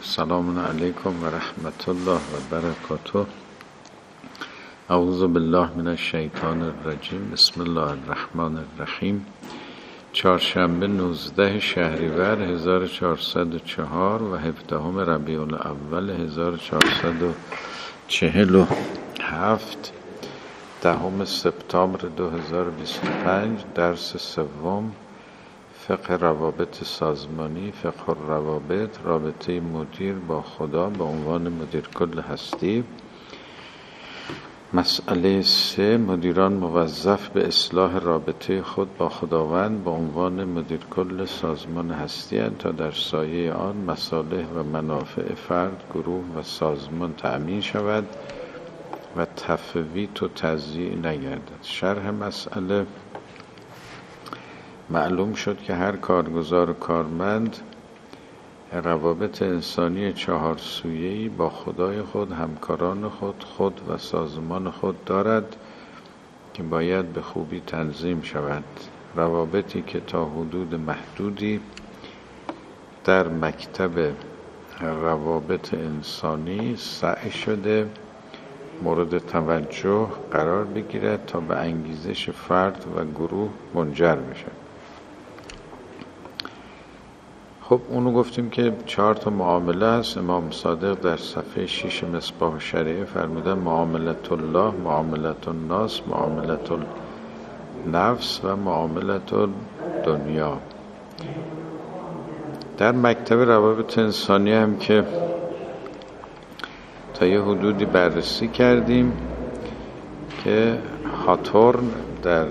سلام علیکم و رحمت الله و برکاته. اعوذ بالله من الشیطان الرجیم. بسم الله الرحمن الرحیم. چهارشنبه 19 شهریور 1404 و 17 ربیع الاول 1447، 10 سپتامبر 2025. درس سوم، فقه روابط سازمانی، فقه الروابط، رابطه مدیر با خدا به عنوان مدیر کل هستی. مسئله 3، مدیران موظف به اصلاح رابطه خود با خداوند به عنوان مدیر کل سازمان هستی اند تا در سایه آن مصالح و منافع فرد، گروه و سازمان تأمین شود و تفویت و تضییع نگردد. شرح مسئله: معلوم شد که هر کارگزار و کارمند روابط انسانی 4 سویه‌ای با خدای خود، همکاران خود و سازمان خود دارد که باید به خوبی تنظیم شود. روابطی که تا حدود محدودی در مکتب روابط انسانی سعی شده مورد توجه قرار بگیرد تا به انگیزش فرد و گروه منجر بشه. خب اونو گفتیم که 4 معامله است. امام صادق در صفحه 6 مصباح الشریعه فرمودن: معاملت الله، معاملت الناس، معاملت النفس و معاملت الدنیا. در مکتب روابط انسانی هم که تا یه حدودی بررسی کردیم که هاتورن در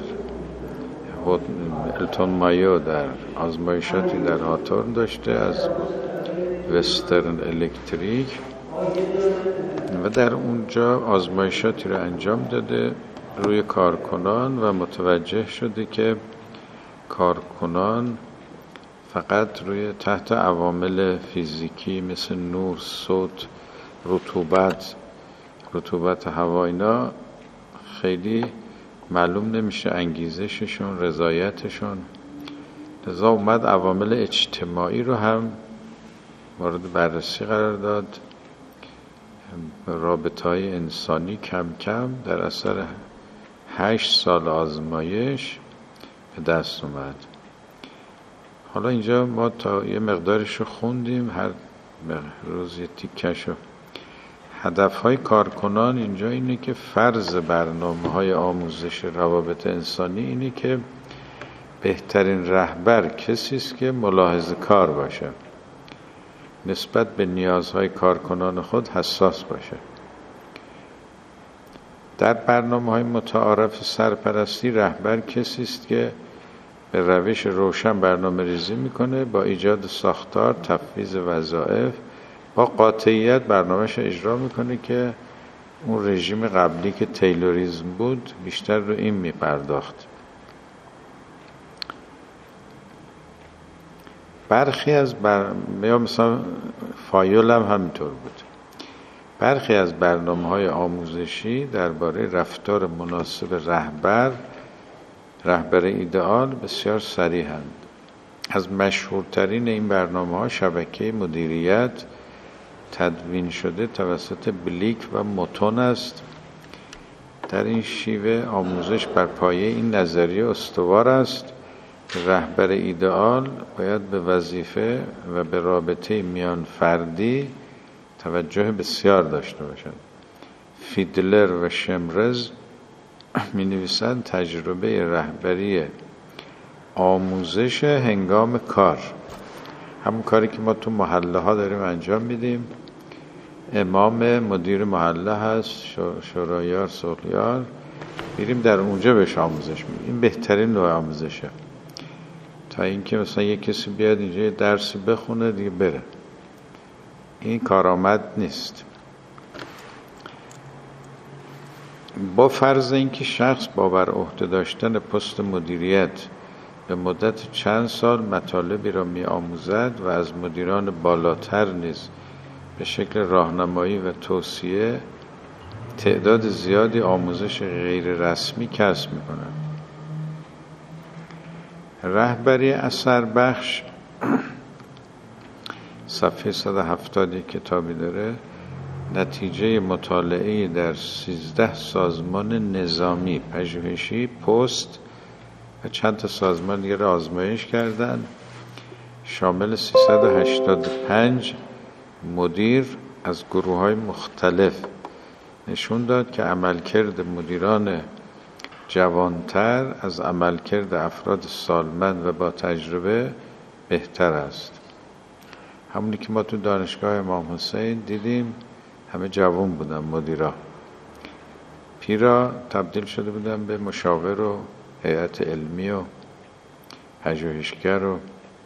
التون مایو در آزمایشاتی در هاتورن داشته از وسترن الکتریک و در اونجا آزمایشاتی رو انجام داده روی کارکنان و متوجه شده که کارکنان فقط تحت عوامل فیزیکی مثل نور، صوت، رطوبت هوا، اینا خیلی معلوم نمیشه انگیزششون، رضایتشون. لذا اومد عوامل اجتماعی رو هم مورد بررسی قرار داد. رابطه‌های انسانی کم کم در اثر 8 سال آزمایش به دست اومد. حالا اینجا ما تا یه مقدارش رو خوندیم، هر روز یه تیکشو. هدفهای کارکنان اینجا اینه که فرض برنامه‌های آموزش روابط انسانی اینه که بهترین رهبر کسی است که ملاحظه کار باشه، نسبت به نیازهای کارکنان خود حساس باشه. در برنامه‌های متعارف سرپرستی رهبر کسی است که به روش روشن برنامه‌ریزی میکنه، با ایجاد ساختار، تفویض وظایف، با قاطعیت برنامه‌اش اجرا میکنه که اون رژیم قبلی که تیلوریزم بود بیشتر رو این میپرداخت. برخی از یا مثلا فایول هم همینطور بود. برخی از برنامه‌های آموزشی درباره رفتار مناسب رهبر ایدئال بسیار صریح‌اند. از مشهورترین این برنامه‌ها شبکه مدیریت تدوین شده توسط بلیک و موتون است. در این شیوه آموزش بر پایه این نظریه استوار است که رهبر ایدئال باید به وظیفه و به رابطه میان فردی توجه بسیار داشته باشد. فیدلر و شمرز می نویسند تجربه رهبری آموزش هنگام کار، همون کاری که ما تو محله ها داریم انجام میدیم. امام مدیر محله هست، شورایار، سولیار، میریم در اونجا بهش آموزش میدیم. این بهترین نوع آموزشه تا اینکه مثلا یک کسی بیاد اینجا یه درسی بخونه دیگه بره. این کارآمد نیست. با فرض اینکه شخص با بر عهده داشتن پست مدیریت به مدت چند سال مطالبی را می آموزد و از مدیران بالاتر نیز به شکل راهنمایی و توصیه تعداد زیادی آموزش غیر رسمی کسب می کند. رهبری اثر بخش صفحه 170 کتابی داره، نتیجه مطالعه در 13 سازمان نظامی پژوهشی پست و چند تا سازمان دیگه را آزمایش کردن، شامل 385 مدیر از گروه‌های مختلف، نشون داد که عملکرد مدیران جوانتر از عملکرد افراد سالمند و با تجربه بهتر است. همونی که ما تو دانشگاه امام حسین دیدیم، همه جوان بودن مدیرا، پیرا تبدیل شده بودن به مشاور و هیئت علمی و پژوهشگر. و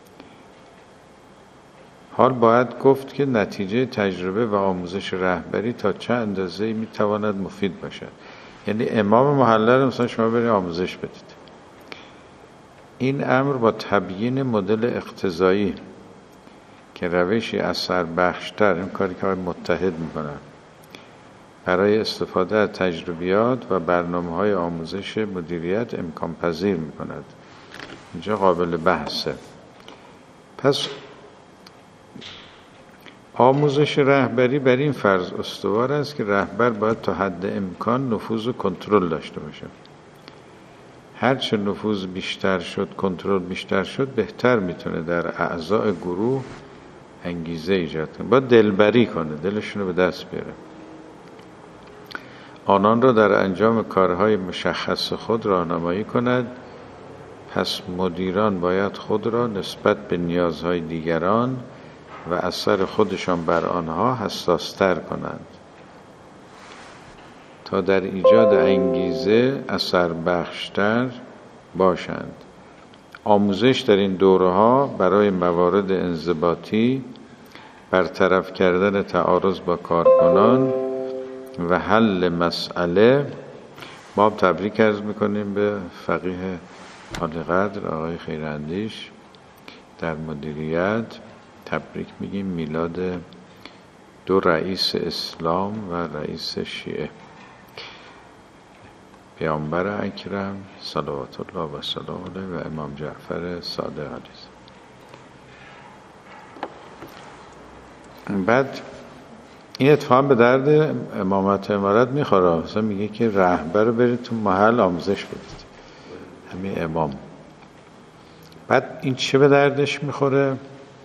حال باید گفت که نتیجه تجربه و آموزش رهبری تا چه اندازه‌ای میتواند مفید باشد. یعنی امام محله رو مثلا شما برید آموزش بدید. این امر با تبیین مدل اقتضایی که روشی اثر بخشتر، این کاری که متحد میکنن برای استفاده از تجربیات و برنامه‌های آموزش مدیریت امکان پذیر میکند، اینجا قابل بحثه. پس آموزش رهبری بر این فرض استوار است که رهبر باید تا حد امکان نفوذ و کنترل داشته باشه. هرچه نفوذ بیشتر شد، کنترل بیشتر شد، بهتر میتونه در اعضای گروه انگیزه ایجاد کنه. باید دلبری کنه، دلشون رو به دست بیاره، آنان را در انجام کارهای مشخص خود راهنمایی کند. پس مدیران باید خود را نسبت به نیازهای دیگران و اثر خودشان بر آنها حساس‌تر کنند تا در ایجاد انگیزه اثر بخشتر باشند. آموزش در این دوره‌ها برای موارد انضباطی، برطرف کردن تعارض با کارکنان و حل مسئله. ما تبریک عرض میکنیم به فقیه عالی قدر آقای خیراندیش در مدیریت، تبریک میگیم میلاد 2 رئیس اسلام و رئیس شیعه، پیامبر اکرم صلوات الله و سلام علیه و امام جعفر صادق علیه. بعد این اتفاق به درد امامت امارت میخوره. مثلا میگه که رهبر رو برید تو محل آموزش بدید، همین امام. بعد این چه به دردش میخوره؟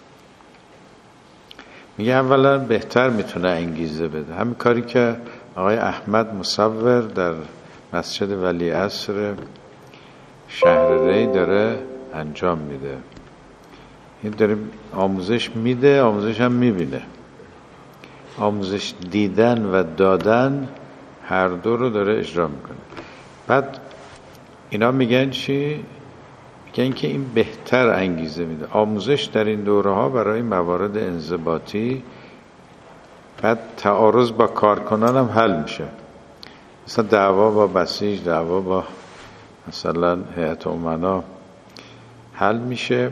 میگه اولا بهتر میتونه انگیزه بده، همین کاری که آقای احمد مصور در مسجد ولیعصر شهر ری داره انجام میده. این داره آموزش میده، آموزش هم میبینه. آموزش دیدن و دادن هر دو رو داره اجرا میکنه. بعد اینا میگن چی؟ میگن که این بهتر انگیزه میده. آموزش در این دوره ها برای موارد انضباطی، بعد تعارض با کارکنان هم حل میشه. مثلا دعوا با بسیج، دعوا با مثلا هیئت امنا حل میشه،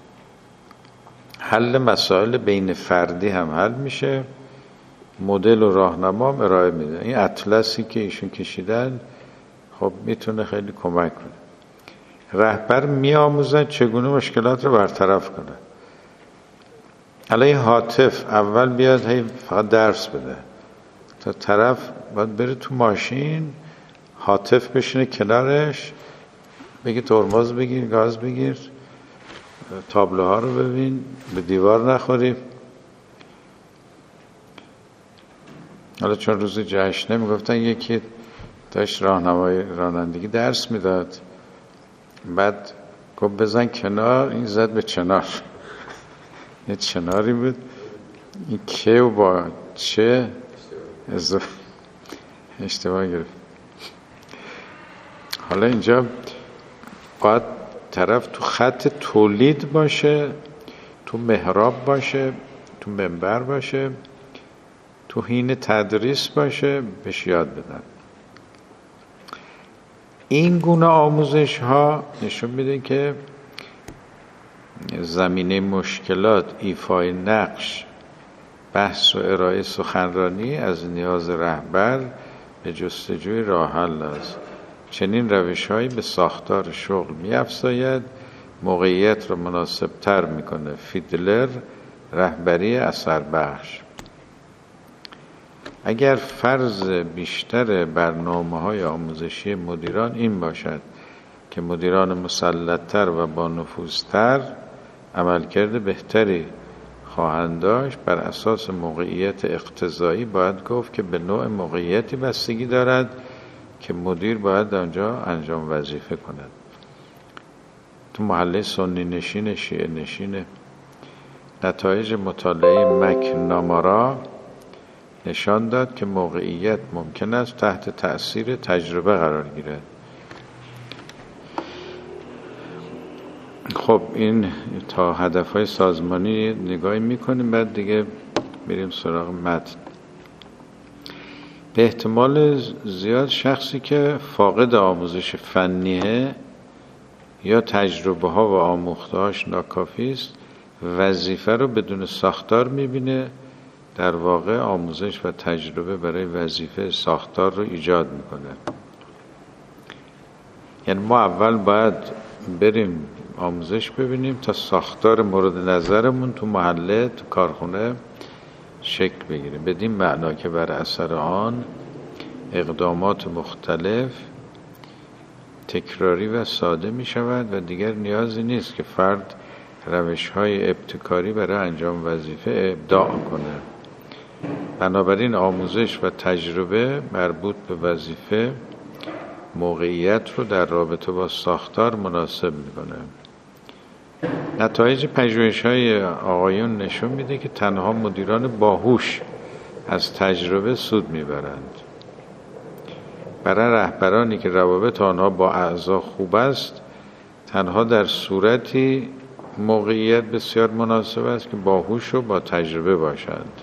حل مسائل بین فردی هم حل میشه، مدل و راهنما هم ارائه میده. این اطلسی که ایشون کشیدن خب میتونه خیلی کمک کنه. رهبر میآموزد چگونه مشکلات رو برطرف کنه. علیه هاتف اول بیاد هی فقط درس بده، تا طرف باید بره تو ماشین، هاتف بشینه کنارش، بگی ترمز بگیر، گاز بگیر، تابلوها رو ببین، به دیوار نخوری. حالا چون روز جشنه میگفتن یکی داشت راهنمای رانندگی درس میداد، بعد گفت بزن کنار، این زد به چنار. یه چناری بود، این که و با چه اشتباه گرفت. حالا اینجا باید طرف تو خط تولید باشه، تو محراب باشه، تو منبر باشه، تو حین تدریس باشه، بهش یاد بدن. این گونه آموزش ها نشون میده که زمینه مشکلات، ایفای نقش، بحث و ارائه سخنرانی از نیاز رهبر به جستجوی راه حل است. چنین روش‌هایی به ساختار شغل می‌افزاید، موقعیت را مناسب‌تر می‌کنه. فیدلر رهبری اثر بخش. اگر فرض بیشتر برنامه‌های آموزشی مدیران این باشد که مدیران مسلط‌تر و با نفوذتر عملکرد بهتری خواهند داشت، بر اساس موقعیت اقتضایی باید گفت که به نوع موقعیتی بستگی دارد که مدیر باید آنجا انجام وظیفه کند. تو محله سنی نشین شیعه نشین، نتایج مطالعه مکنامارا نشان داد که موقعیت ممکن است تحت تأثیر تجربه قرار گیرد. خب این تا هدفهای سازمانی نگاهی میکنیم، بعد دیگه میریم سراغ متن. به احتمال زیاد شخصی که فاقد آموزش فنیه یا تجربه ها و آموختهاش ناکافی است، وظیفه رو بدون ساختار میبینه. در واقع آموزش و تجربه برای وظیفه ساختار رو ایجاد میکنه. یعنی ما اول باید بریم آموزش ببینیم تا ساختار مورد نظرمون تو محله، تو کارخونه شکل بگیره. بدین معنا که بر اثر آن اقدامات مختلف تکراری و ساده می شود و دیگر نیازی نیست که فرد روش‌های ابتکاری برای انجام وظیفه ابداع کنه. بنابراین آموزش و تجربه مربوط به وظیفه موقعیت رو در رابطه با ساختار مناسب میکنه. نتایج پژوهش‌های آقایون نشون میده که تنها مدیران باهوش از تجربه سود میبرند. برای رهبرانی که روابط آنها با اعضا خوب است، تنها در صورتی موقعیت بسیار مناسب است که باهوش و با تجربه باشند.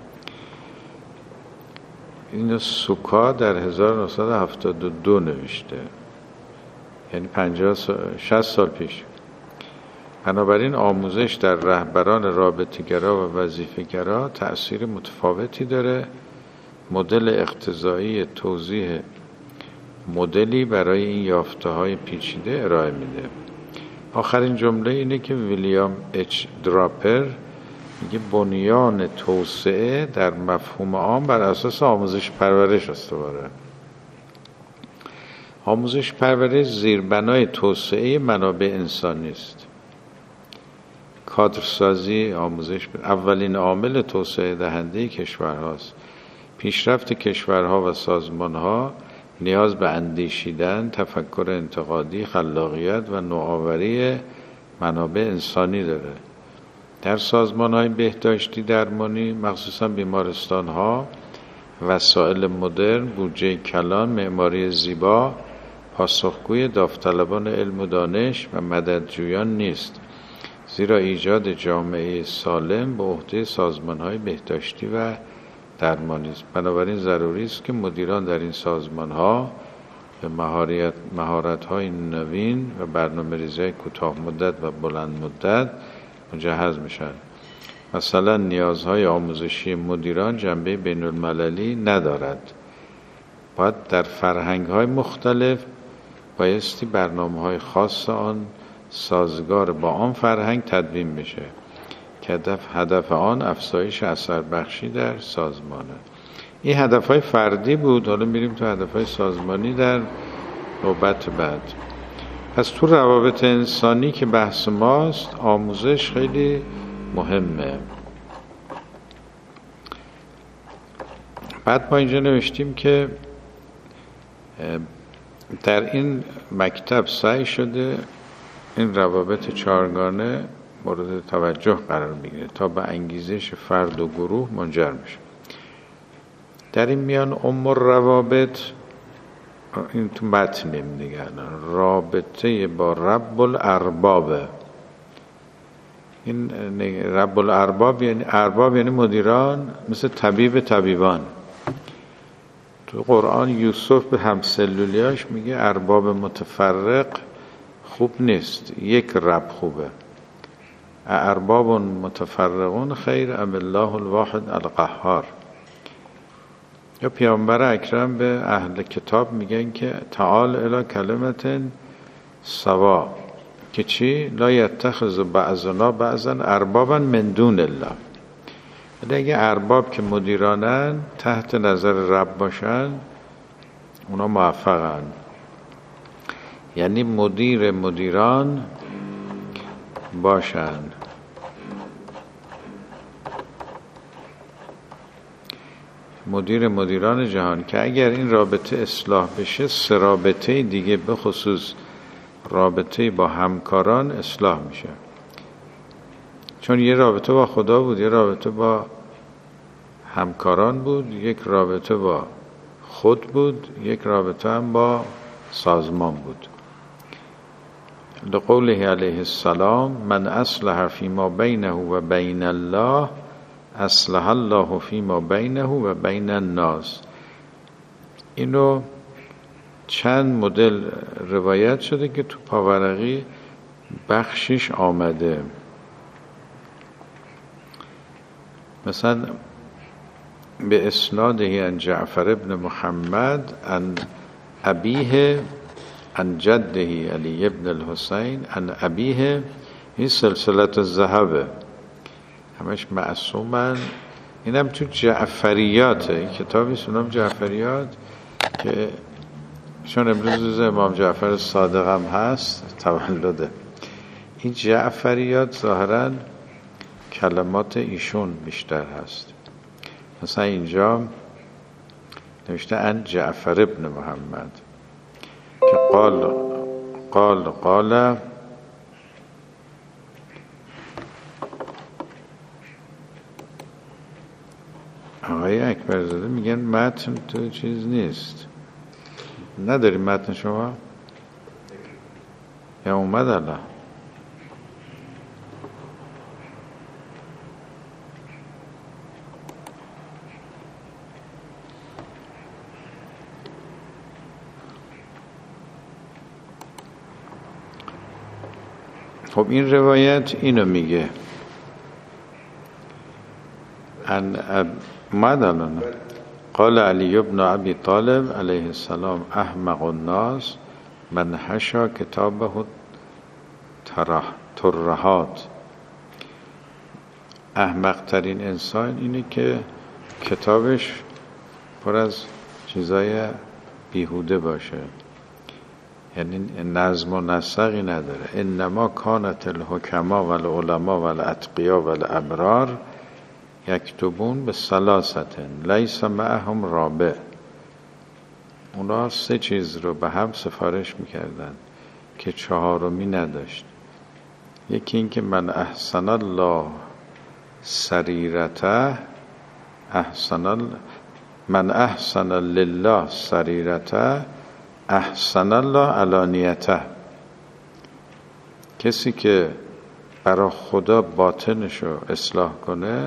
اینو سوکا در 1972 نوشته، یعنی 60 سال پیش. بنابراین آموزش در رهبران رابطه‌گرا و وظیفه‌گرا تأثیر متفاوتی داره. مدل اقتضایی توضیح مدلی برای این یافته‌های پیچیده ارائه میده. آخرین جمله اینه که ویلیام اچ دراپر میگه بنیان توسعه در مفهوم عام بر اساس آموزش پرورش استواره. آموزش پرورش زیربنای توسعه منابع انسانی است. کادرسازی آموزش اولین عامل توسعه دهنده کشورهاست. پیشرفت کشورها و سازمانها نیاز به اندیشیدن، تفکر انتقادی، خلاقیت و نوآوری منابع انسانی داره. در سازمان‌های بهداشتی درمانی، مخصوصا بیمارستان‌ها، وسایل مدرن، بودجه کلان، معماری زیبا پاسخگوی داوطلبان علم و دانش و مددجویان نیست، زیرا ایجاد جامعه سالم به عهده سازمان‌های بهداشتی و درمانی است. بنابراین ضروری است که مدیران در این سازمان‌ها به مهارت‌های نوین و برنامه‌ریزی کوتاه مدت و بلند مدت مجهز میشن. مثلا نیازهای آموزشی مدیران جنبه بین‌المللی ندارد. باید در فرهنگ‌های مختلف بایستی برنامه‌های خاص آن سازگار با آن فرهنگ تدوین بشه که هدف آن افزایش اثر بخشی در سازمانه. این هدف‌های فردی بود. حالا میریم تو هدف‌های سازمانی در نوبت بعد. پس تو روابط انسانی که بحث ماست، آموزش خیلی مهمه. بعد ما اینجا نوشتیم که در این مکتب سعی شده این روابط چهارگانه مورد توجه قرار بگیره تا به انگیزش فرد و گروه منجر میشه. در این میان روابط، این تو متنیم دیگه، رابطه با رب الارباب. این رب الارباب یعنی ارباب، یعنی مدیران، مثل طبیبان. تو قرآن یوسف به همسلولیاش میگه ارباب متفرق خوب نیست، یک رب خوبه. ارباب متفرقون خیر ام الله الواحد القهار. یا پیامبر اکرم به اهل کتاب میگن که تعال الی کلمت سوا که چی؟ لا یتخذ بعضنا بعضا اربابا من دون الله. ولی اگه ارباب که مدیرانن تحت نظر رب باشن اونا موفقن. یعنی مدیران باشن. مدیران جهان که اگر این رابطه اصلاح بشه، سه رابطه دیگه به خصوص رابطه با همکاران اصلاح میشه. چون یه رابطه با خدا بود، یه رابطه با همکاران بود، یک رابطه با خود بود، یک رابطه هم با سازمان بود. لقوله علیه السلام من اصلح فیما بینه و بین الله اصلح الله فیما بینه و بین الناس. اینو چند مدل روایت شده که تو پاورقی بخشش آمده. مثلا به اسناده عن جعفر ابن محمد عن ابیه عن جده علی ابن الحسین عن ابیه، این سلسله الذهبه، همش معصومن. اینم تو جعفریاته، این کتابی سنم جعفریات که چون امروز امام جعفر صادق هم هست تولده. این جعفریات ظاهراً کلمات ایشون بیشتر هست. مثلا اینجا نوشته ان جعفر ابن محمد که قال آقای اکبرزاده میگن متن تو چیز نیست. نداری متن شما؟ یا اومد الان؟ خب این روایت اینو میگه مدلنا قال علی ابن ابی طالب علیه السلام احمق الناس من حشا کتابه ترهات. احمق ترین انسان اینه که کتابش پر از چیزای بیهوده باشه، یعنی نظم و نسقی نداره. انما کانت الحکما و العلما و الاتقیا و الابرار یکتبون به ثلاثتن لیس معهم رابع. اونا سه چیز رو به هم سفارش میکردن که چهارمی نداشت. یکی این که من احسن الله سریرته من احسن لله سریرته احسن الله علانیته. کسی که برای خدا باطنشو اصلاح کنه،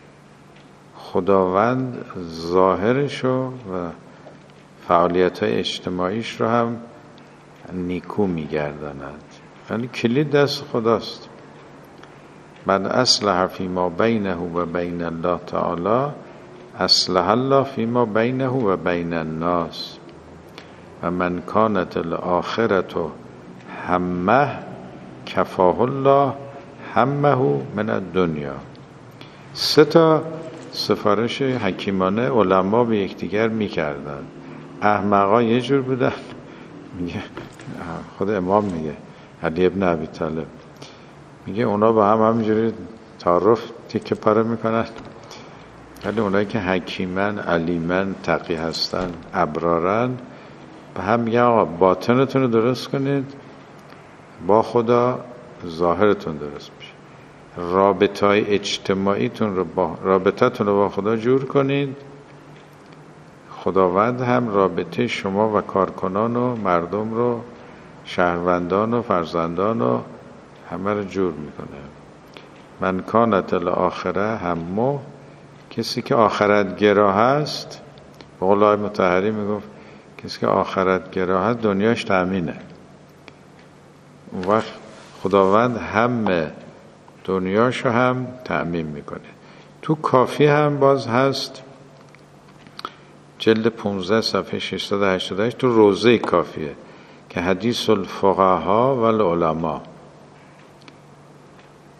خداوند ظاهرشو و فعالیت‌های اجتماعیش رو هم نیکو می‌گرداند. یعنی کلید دست خداست. من اصلح فیما بینه و بین الله تعالی اصلح الله فیما بینه و بین الناس و من کانت الاخرة همه کفاه الله همه من الدنیا. سه تا سفارش حکیمانه علما به یکدیگر میکردن. احمقا یه جور بودن، میگه خود امام میگه علی ابن ابی طالب میگه اونا با هم همینجوری تعارف تیکه پاره میکنن، ولی اونایی که حکیمن، علیمن، تقی هستن، ابرارن، به هم میگن آقا باطنتون رو درست کنید، با خدا ظاهرتون درست میشه. رابطه‌های اجتماعیتون رو رابطتون رو با خدا جور کنید، خداوند هم رابطه شما و کارکنان و مردم رو، شهروندان و فرزندان و همه رو جور میکنه. من کانت الاخره همه، کسی که آخرت گرا هست، به قول آقای مطهری میگفت کسی که آخرت گرا هست دنیاش تأمینه. اون وقت خداوند همه دنیاشو هم تأمین میکنه. تو کافی هم باز هست، جلد 15 صفحه 688 تو روضه کافیه که حدیث الفقها و العلماء،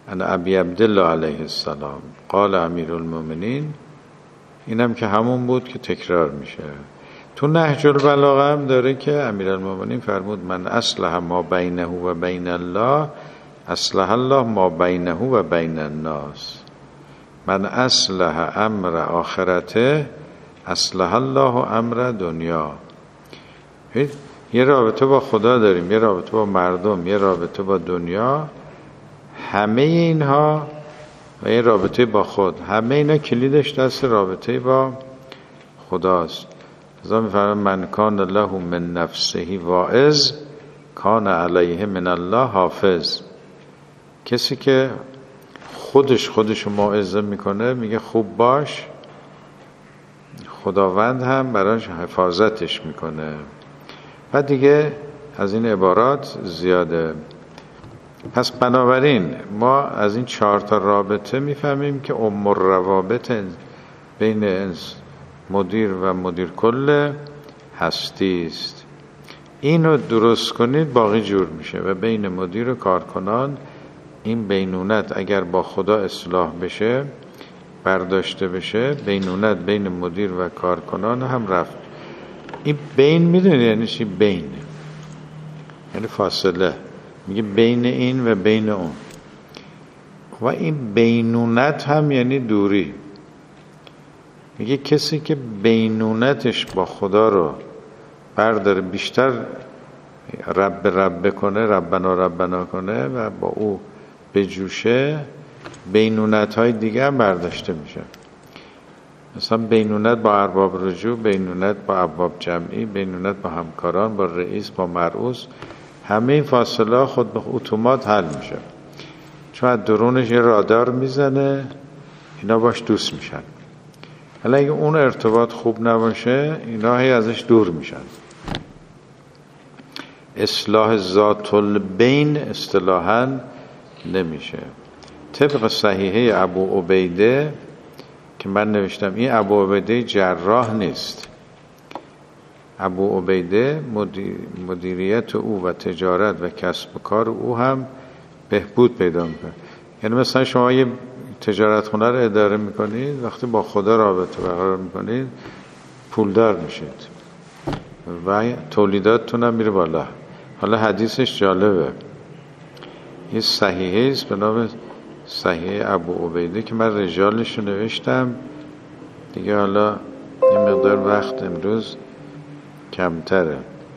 عن ابی عبدالله علیه السلام قال امیر المؤمنین. اینم که همون بود که تکرار میشه. تو نهج البلاغه هم داره که امیرالمومنین فرمود من اصلح ما بینه و بین الله اصلح الله ما بینه و بین الناس. من اصلح امر آخرته اصلح الله امر دنیا. یه رابطه با خدا داریم، یه رابطه با مردم، یه رابطه با دنیا. همه اینها و یه رابطه با خود، همه اینا کلیدش دست رابطه با خداست. ازا میفرمان من کان له من نفسه واعظ کان علیه من الله حافظ. کسی که خودشو موعظه میکنه میگه خوب باش، خداوند هم براش حفاظتش میکنه. و دیگه از این عبارات زیاده. پس بنابراین ما از این 4 رابطه میفهمیم که الروابط بین مدیر و مدیر کل هستی است. اینو درست کنید باقی جور میشه. و بین مدیر و کارکنان این بینونت اگر با خدا اصلاح بشه، برداشته بشه، بینونت بین مدیر و کارکنان هم رفت. این بین میدونید یعنی چی؟ بین یعنی فاصله. میگه بین این و بین اون. و این بینونت هم یعنی دوری. میگه کسی که بینونتش با خدا رو برداره، بیشتر رب کنه، ربنا کنه و با او بجوشه، بینونت های دیگه هم برداشته میشه. مثلا بینونت با ارباب رجوع، بینونت با ارباب جمعی، بینونت با همکاران، با رئیس، با مرئوس. همه این فاصله خود به اتومات حل میشه، چون از درونش یه رادار میزنه، اینا باش دوست میشن. حالا اگه اون ارتباط خوب نباشه اینا هی ازش دور میشن. اصلاح ذات البین اصطلاحاً نمیشه. طبق صحیحه ابو عبیده که من نوشتم، این ابو عبیده جراح نیست. ابو عبیده مدیریت او و تجارت و کسب و کار او هم بهبود پیدا میکنه. یعنی مثلا شما یه تجارت خونه رو اداره میکنید، وقتی با خدا رابطه برقرار میکنید پولدار میشید و تولیداتتون هم میره بالا. حالا حدیثش جالبه، یه صحیحه است به نام صحیحه ابو عبیده که من رجالش رو نوشتم دیگه. حالا یه مقدار وقت امروز کمتره.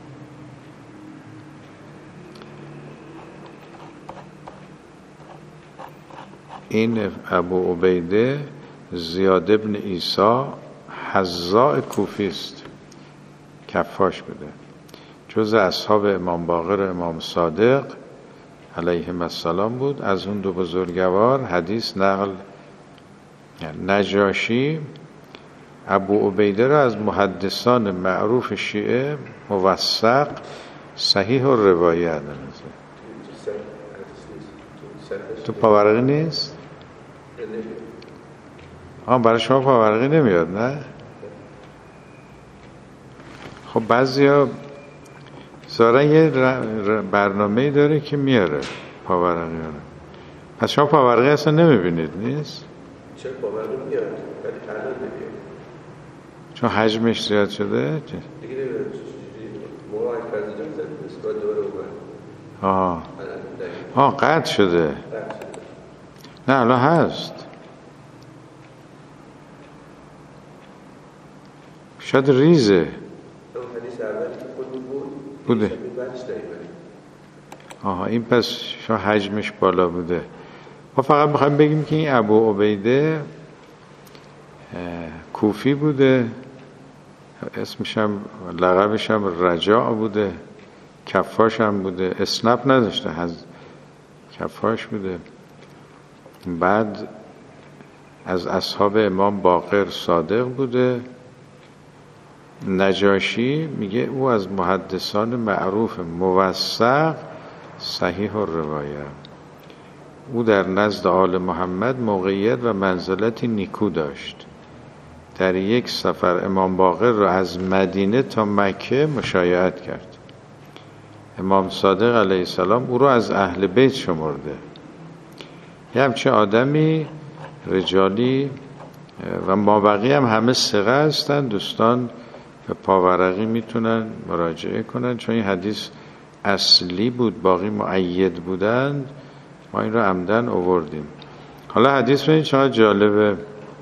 این ابو عبیده زیاد ابن عیسی حذاء کوفی است، کفاش بوده، جز اصحاب امام باقر و امام صادق علیهم السلام بود. از اون 2 بزرگوار حدیث نقل. نجاشی ابو عبیده را از محدثان معروف شیعه موثق صحیح و روایت دانست. تو پاورقی نیست؟ برای شما پاورقی نمیاد نه؟ خب بعضیا زارن یه برنامه‌ای داره که میاره پاورقی رو. پس شما پاورقی اصلا نمیبینید نیست؟ چرا پاورقی میاد ولی الان نمیاد چون حجمش زیاد شده؟ دیگه موقع فرزیدن استفاده دوباره قطع شده. نه الان هست، شاید ریزه. اون حدیث اولی که خود بوده. این پس شاید حجمش بالا بوده. ما فقط میخوایم بگیم که این ابو عبیده کوفی بوده، اسمش هم لقبش هم رجاء بوده، کفاش هم بوده، اسنپ نداشته، کفاش بوده. بعد از اصحاب امام باقر صادق بوده. نجاشی میگه او از محدثان معروف موثق صحیح و روایت. او در نزد آل محمد موقعیت و منزلتی نیکو داشت. در یک سفر امام باقر را از مدینه تا مکه مشایعت کرد. امام صادق علیه السلام او را از اهل بیت شمرده. یه همچه آدمی رجالی و مابقی هم همه ثقه هستن. دوستان به پاورقی میتونن مراجعه کنن، چون این حدیث اصلی بود، باقی مؤید بودن، ما این رو عمدن آوردیم. حالا حدیث ببینید چقدر جالبه.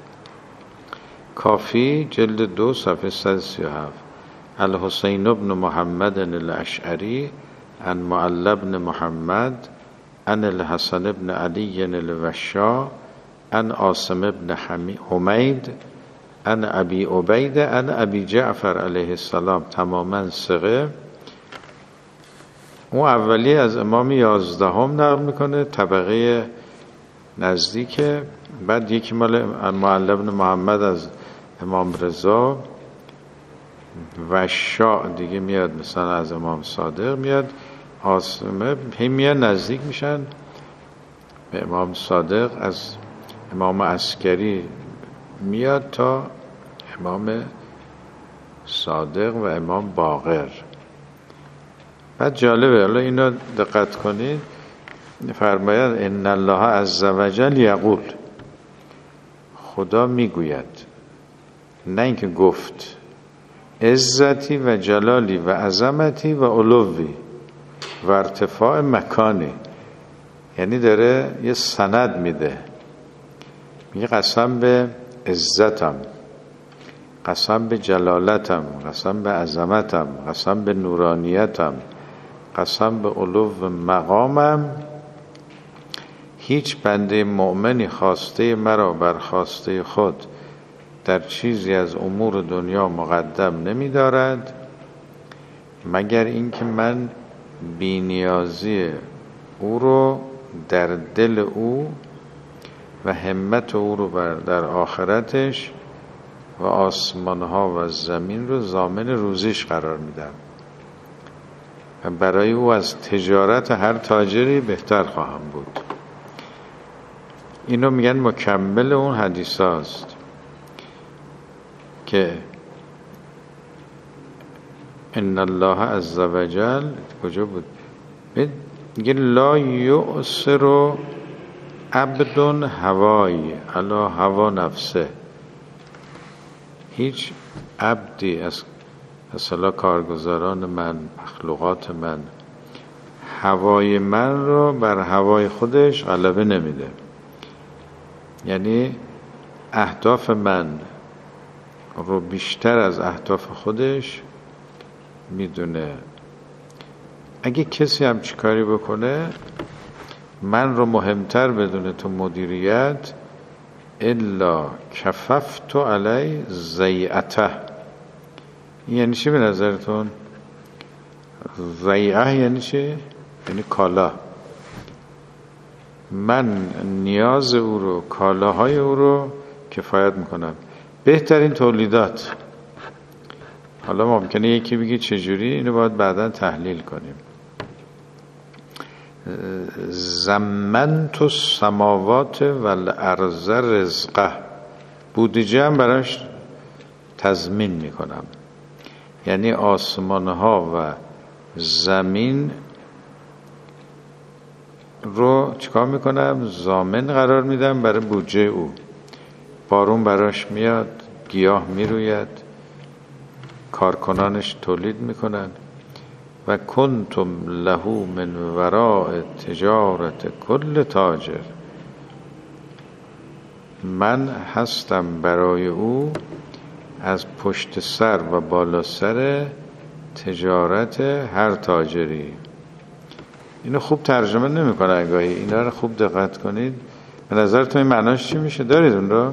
کافی جلد 2 صفحه 137. الحسین ابن محمد الاشعری عن معل بن محمد عن الحسن بن علی الوشا عن عاصم بن حمید عن ابی عبید عن ابی جعفر علیه السلام، تماما ثقه. اون اولی از امام 11 نقل میکنه، طبقه نزدیکه. بعد یکی مال معل بن محمد از امام رضا، وشا دیگه میاد مثلا از امام صادق میاد، عاصمه هم میاد نزدیک میشن به امام صادق، از امام عسکری میاد تا امام صادق و امام باقر. بعد جالبه، حالا اینا دقت کنید، فرماید ان الله عز وجل یقول، خدا میگوید، نه اینکه گفت، عزتی و جلالی و عظمتی و علوی و ارتفاع مکانی، یعنی داره یه سند میده، میگه قسم به عزتم، قسم به جلالتم، قسم به عظمتم، قسم به نورانیتم، قسم به علو مقامم، هیچ بنده مؤمنی خواسته مرا بر خواسته خود در چیزی از امور دنیا مقدم نمی دارد مگر اینکه من بی‌نیازی او رو در دل او و همت او رو در آخرتش و آسمانها و زمین رو ضامن روزیش قرار میدم و برای او از تجارت هر تاجری بهتر خواهم بود. اینو میگن مکمل اون حدیث هاست که ان الله عز وجل، کجا بود؟ میگه لا یؤثر عبد هوای علی هوا نفسه، هیچ عبدی از مثلا کارگزاران من، مخلوقات من، هوای من رو بر هوای خودش غلبه نمیده. یعنی اهداف من رو بیشتر از اهداف خودش میدونه. اگه کسی هم چی کاری بکنه من رو مهمتر بدونه تو مدیریت، الا کففت علی ضیعته. یعنی چی به نظرتون؟ ضیعه یعنی چی؟ یعنی کالا. من نیاز او رو، کالاهای او رو کفایت میکنم. بهترین تولیدات. حالا ممکنه یکی بگه چجوری؟ اینو باید بعدا تحلیل کنیم. زمنت السماوات والارض رزقه، بودجه هم براش تضمین میکنم. یعنی آسمان ها و زمین رو چیکار میکنم؟ ضامن قرار میدم برای بودجه او. بارون براش میاد، گیاه میروید، کارکنانش تولید میکنن. و کنتم له من وراء تجارت کل تاجر، من هستم برای او از پشت سر و بالا سر تجارت هر تاجری. اینو خوب ترجمه نمیکنه اگاهی، اینا رو خوب دقت کنید. به نظرتون این معناش چی میشه؟ دارید اون رو؟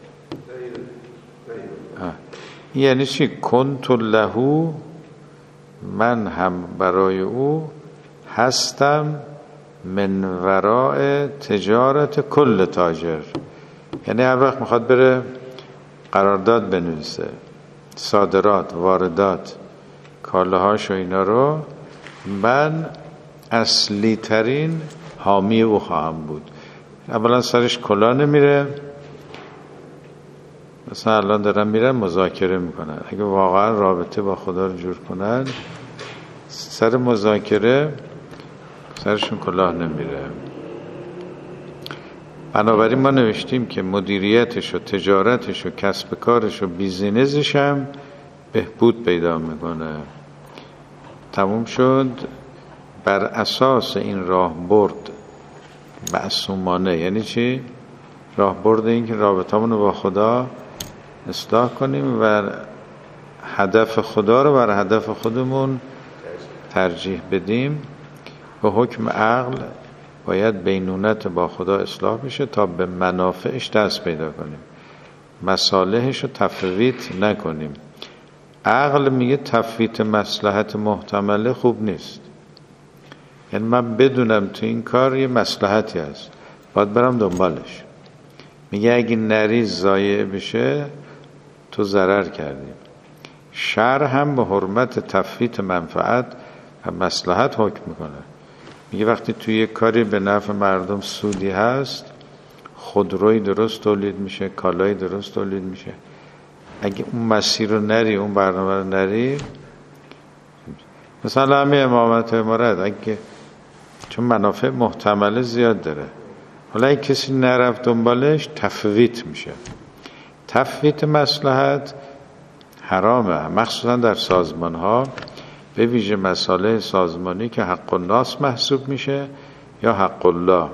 یعنی چی؟ کنت له، من هم برای او هستم من وراء تجارت کل تاجر. یعنی هر وقت میخواد بره قرارداد بنویسه، صادرات، واردات، کالاهاش و اینا رو، من اصلی ترین حامی او خواهم بود. اولا سرش کلا نمیره. مثلا الان دارن میرن مذاکره میکنن، اگه واقعا رابطه با خدا رو جور کنن، سر مذاکره سرشون کلاه نمیره. بنابراین ما نوشتیم که مدیریتش و تجارتش و کسب کارش و بیزینسش هم بهبود پیدا میکنه. تموم شد. بر اساس این راهبرد معصومانه، یعنی چی؟ راهبرد این که رابطمون رو با خدا اصلاح کنیم و هدف خدا رو بر هدف خودمون ترجیح بدیم. به حکم عقل باید بینونت با خدا اصلاح بشه تا به منافعش دست پیدا کنیم، مصالحش رو تفویت نکنیم. عقل میگه تفویت مصلحت محتمله خوب نیست، یعنی من بدونم تو این کار یه مصلحتی هست باید برم دنبالش. میگه اگه نری ضایع بشه تو ضرر کردی. شرع هم به حرمت تفویت منفعت و مصلحت حکم میکنه. میگه وقتی توی یه کاری به نفع مردم سودی هست، خودروی درست تولید میشه، کالای درست تولید میشه، اگه اون مسیر رو نری، اون برنامه رو نری، مثلا همین امامت امارت، اگه چون منافع محتمله زیاد داره، حالا اگه کسی نرفت دنبالش تفویت میشه. تفویت مصلحت حرامه، مخصوصا در سازمان ها، به ویژه مسائل سازمانی که حق الناس محسوب میشه یا حق الله.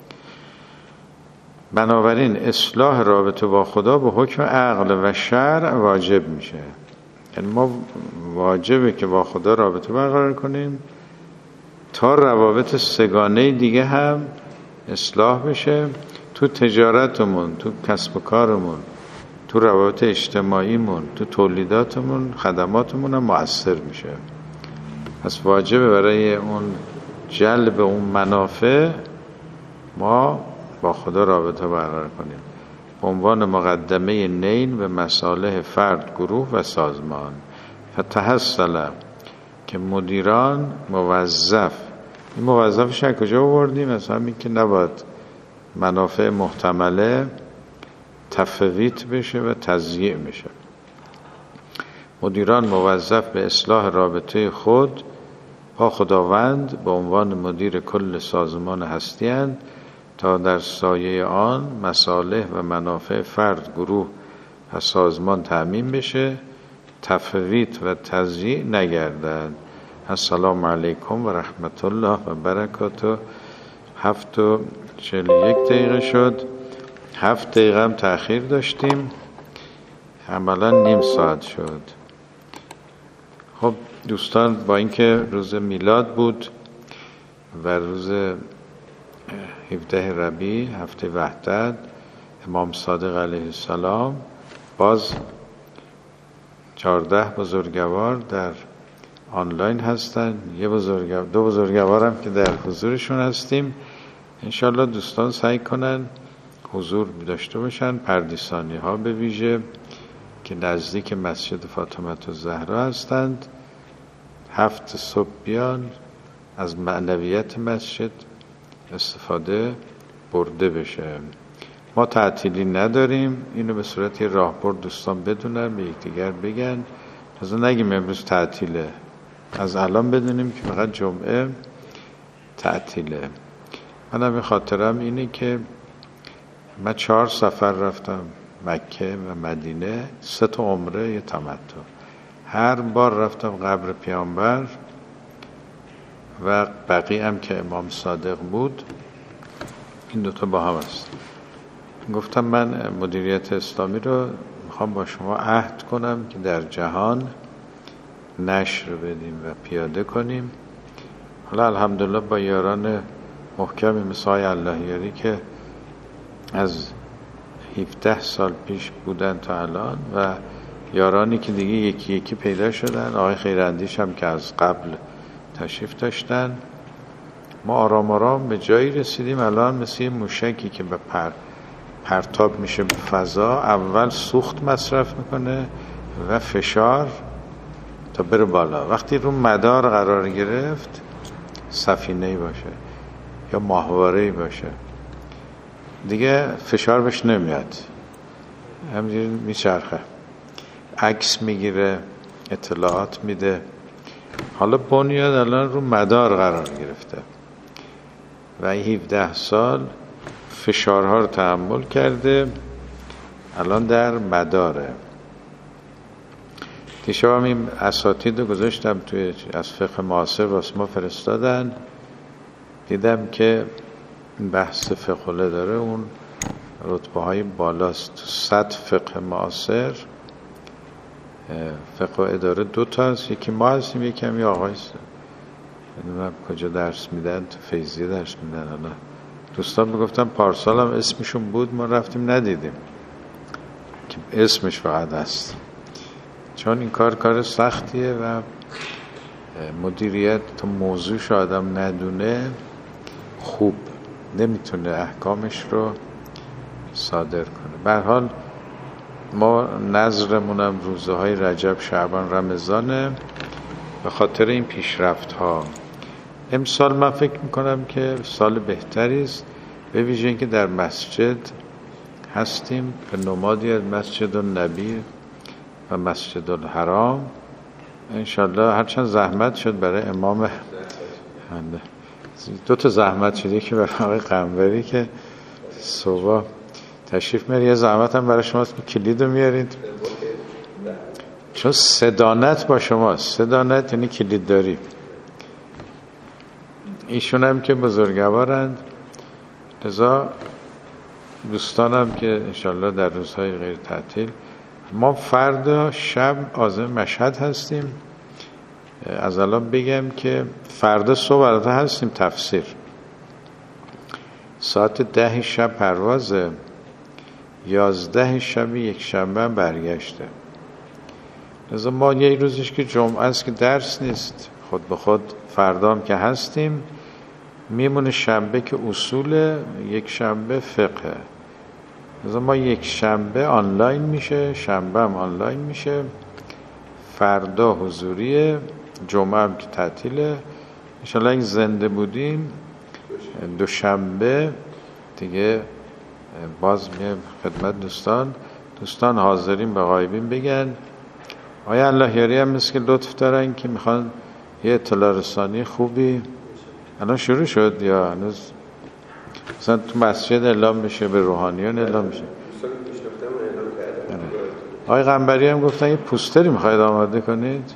بنابراین اصلاح رابطه با خدا به حکم عقل و شرع واجب میشه. یعنی ما واجبه که با خدا رابطه برقرار کنیم تا روابط سگانه دیگه هم اصلاح بشه، تو تجارتمون، تو کسب و کارمون، تو روابط اجتماعیمون، تو تولیداتمون، خدماتمون هم مؤثر میشه. پس واجبه برای اون جلب اون منافع ما با خدا رابطه برقرار کنیم به عنوان مقدمه نیل به مصالح فرد، گروه و سازمان. فتحصل که مدیران موظف، این موظفش از کجا آوردیم؟ مثلا همین که نباید منافع محتمله تفویت بشه و تضییع بشه. مدیران موظف به اصلاح رابطه خود با خداوند به عنوان مدیر کل سازمان هستی اند تا در سایه آن مصالح و منافع فرد، گروه و سازمان تأمین بشه، تفویت و تضییع نگردد. السلام علیکم و رحمت الله و برکاته. 7:41 شد. 7 دقیقه هم تأخیر داشتیم، عملا نیم ساعت شد. خب دوستان، با اینکه روز میلاد بود و روز 17 ربیع، هفته وحدت، امام صادق علیه السلام، باز 14 بزرگوار در آنلاین هستن، دو بزرگوار هم که در حضورشون هستیم. انشالله دوستان سعی کنن حضور داشته باشن، پردیسانی ها به ویژه که نزدیک مسجد فاطمه الزهرا هستند. 7 صبح بیان، از معنویت مسجد استفاده برده بشه. ما تعطیلی نداریم، اینو به صورت راهبرد دوستان بدونن، به یکدیگر بگن، از نگیم امروز تعطیله، از الان بدونیم که فقط جمعه تعطیله. منم به خاطرم اینه که من 4 سفر رفتم مکه و مدینه، 3 تا عمره، یه تمتع. هر بار رفتم قبر پیامبر و بقیه هم که امام صادق بود، این دوتا با هم است. گفتم من مدیریت اسلامی رو میخوام با شما عهد کنم که در جهان نشر بدیم و پیاده کنیم. حالا الحمدلله با یاران محکم مثل اللهیاری که از 17 سال پیش بودن تا الان و یارانی که دیگه یکی یکی پیدا شدن، آقای خیراندیش هم که از قبل تشریف داشتن، ما آرام آرام به جایی رسیدیم الان مثل یه موشکی که به پرتاب میشه به فضا، اول سوخت مصرف میکنه و فشار تا بره بالا. وقتی رو مدار قرار گرفت، سفینه‌ای باشه یا ماهواره‌ای باشه، دیگه فشار بهش نمیاد، همینجوری میچرخه، عکس میگیره، اطلاعات میده. حالا بنیاد الان رو مدار قرار گرفته و 17 سال فشارها رو تحمل کرده، الان در مداره. دیشب هم این اساتید رو گذاشتم توی از فقه معاصر واسه ما فرستادن، دیدم که بحث فقه داره اون رتبه های بالاست. تو 100 فقه معاصر فقه و اداره 2 تا هست، یکی ما هستیم، یکی هم یه آقای هست. نمیدونم کجا درس میدن، تو فیضیه درس میدن. حالا دوستان میگفتن پارسال هم اسمشون بود، ما رفتیم ندیدیم که اسمش فقط هست، چون این کار سختیه و مدیریت تا موضوعش آدم ندونه خوب نمیتونه احکامش رو صادر کنه. به هر حال ما نظرمونم روزه های رجب، شعبان، رمضانه به خاطر این پیشرفت ها. امسال من فکر میکنم که سال بهتری است، به ویژه اینکه در مسجد هستیم به نمادی از مسجد النبی و مسجد الحرام. انشالله هرچند زحمت شد برای امام، 2 تا زحمت شد، یکی برای آقای قنبری که صبح تشریف میاری، یه زحمت هم برای شماست که کلید رو میارید، چون صدانت با شماست. صدانت یعنی کلید داری. ایشون هم که بزرگوارند، لذا دوستانم که انشالله در روزهای غیر تعطیل، ما فردا شب عازم مشهد هستیم. از الان بگم که فردا صبح البته هستیم تفسیر، ساعت 10 شب پروازه، 11 شب یک شنبه هم برگشته. لذا ما یه روزش که جمعه است که درس نیست، خود به خود فردا هم که هستیم میمونه شنبه که اصول، یک شنبه فقه. لذا ما یک شنبه آنلاین میشه، شنبه هم آنلاین میشه، فردا حضوریه، جمعه هم که تعطیله. انشالله این زنده بودیم دوشنبه دیگه باز میه خدمت دوستان حاضرین به غایبین بگن. آیا اللهیاری هم مثل که لطف دارن که میخوان یه اطلاع رسانی خوبی الان شروع شد یا هنوز مثلا تو مسجد اعلام میشه، به روحانیان اعلام میشه؟ آقای قنبری هم گفتن یه پوستری میخواید آماده کنید.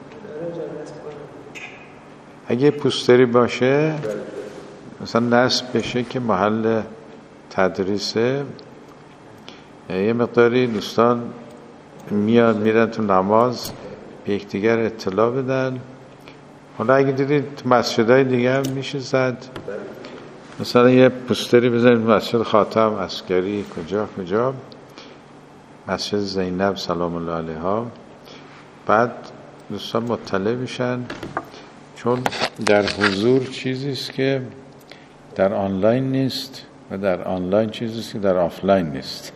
اگه پوستری باشه مثلا نصب بشه که محل تدریسه، یه مقداری دوستان میرن تو نماز به یکدیگر اطلاع بدن. حالا اگه دیدید تو مسجدهای دیگه هم میشه زد، مثلا یه پوستری بزنید مسجد خاتم عسکری، کجا مسجد زینب سلام الله علیها، بعد دوستان مطلع میشن، چون در حضور چیزیست که در آنلاین نیست و در آنلاین چیزیست که در آفلاین نیست.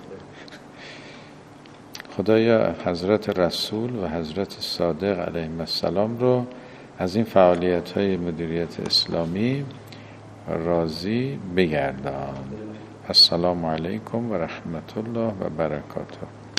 خدایا حضرت رسول و حضرت صادق علیهم السلام رو از این فعالیت‌های مدیریت اسلامی راضی بگردان. السلام علیکم و رحمت الله و برکاته.